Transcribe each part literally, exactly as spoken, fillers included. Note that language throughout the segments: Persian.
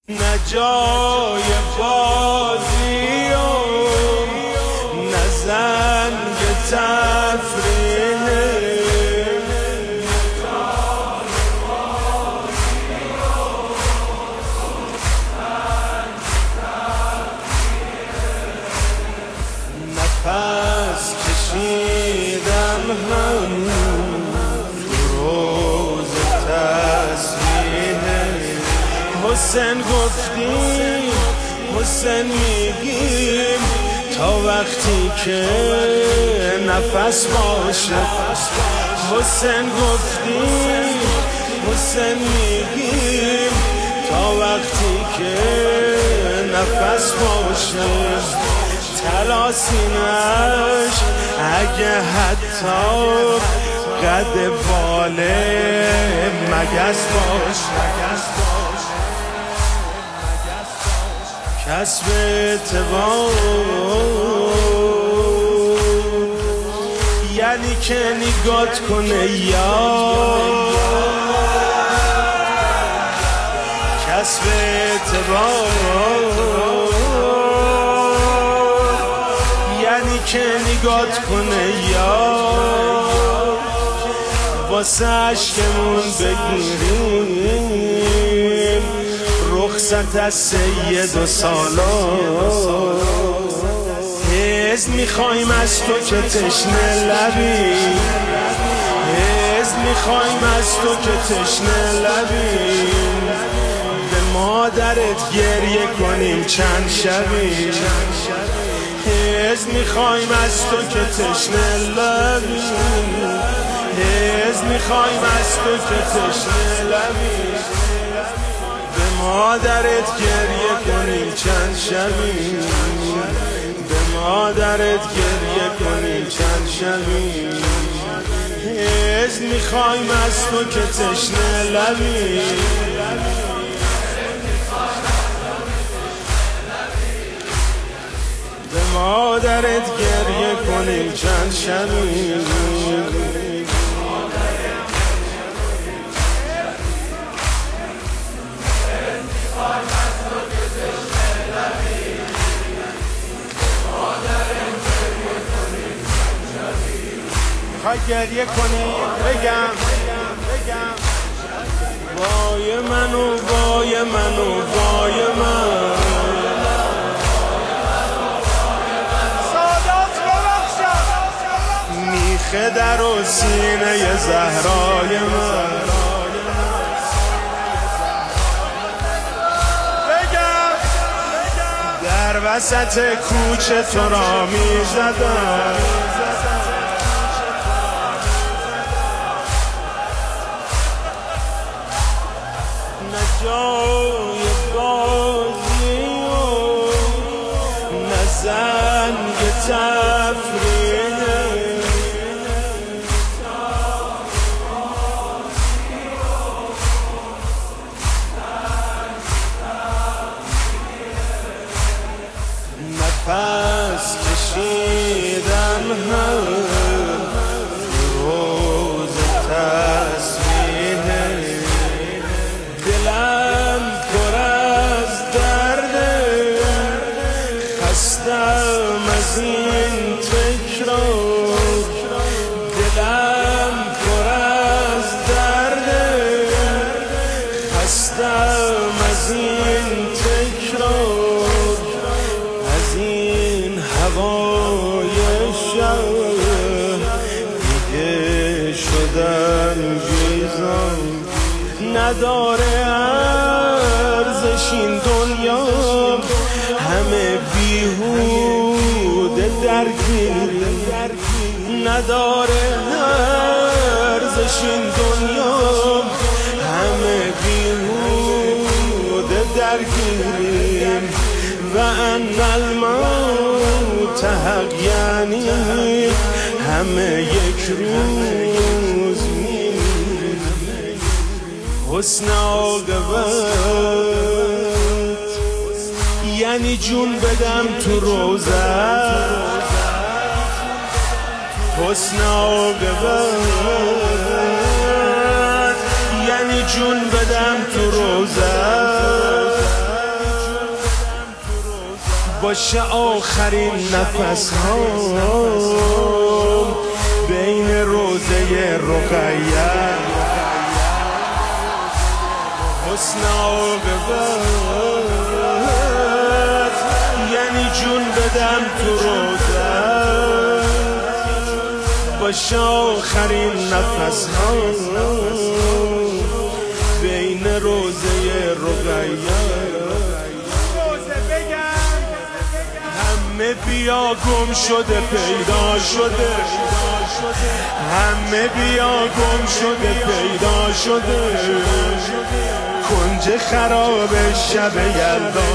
نه جای بازی و نه زنگ تفریحه، نفس کشیدم هم تو روز تسبیحه. حسین گفتیم حسین میگیم تا وقتی که نفس باشه. حسین گفتیم حسین میگیم تا وقتی که نفس باشه. تلاسینش اگه حتی قد باله مگس باشه، کسب اعتبار یعنی که نگات کنه یار، کسب اعتبار یعنی که نگات کنه یار. واسه عشقمون بگیریم رخصت از سید و سالار. هز میخوایم از تو که تشنه لبی، هز میخوایم از تو که تشنه لبی. به مادرت گریه کنیم چند شبی. هز میخوایم از تو که تشنه لبی، هز میخوایم از تو که تشنه لبی. به مادرت گریه کنیم چند شبی، به مادرت گریه کنیم چند شبی. هز میخوایم از تو که تشنه لبی، به مادرت گریه کنیم چند شبی. میخوای گریه کنی بگم بگم وای منو وای منو وای من. سادات ببخشم میخه در و سینه زهرای من. بگم در وسط کوچه تو را میزدم، نه جای بازی و نه زنگ تفریحه. نفس کشیدم هم روز تسبیحه. دلم پر از درده خستم از این تکرار. دلم پر از درده خستم از این تکرار. از این هوای شب دیگه شدم گیزم. نداره ارزش این دنیا همه بیهوده درگیر. نداره ارزش این دنیا همه بیهوده درگیریم. و ان الموت حق یعنی همه یک روز میمیریم. حسن عاقبت یعنی جون بدم تو روزت. حسن عاقبت یعنی جون بدم تو روزت. باشه آخرین نفس ها بین روزه رقیه حسن عاقبت یعنی جون بدم تو روزه باشه آخرین نفس ها بین روزه رقیه همه بیا گم شده پیدا شده همه بیا گم شده پیدا شده کنج خراب شب یلدا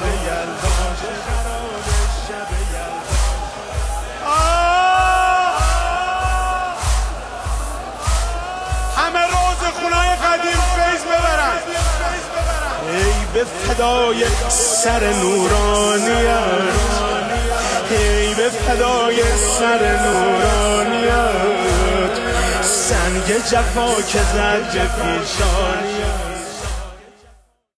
همه روز خونای قدیم فیض ببرن ای به فدای سر نورانیت ای به فدای سر نورانیت سنگ جفا که زد به پیشانیت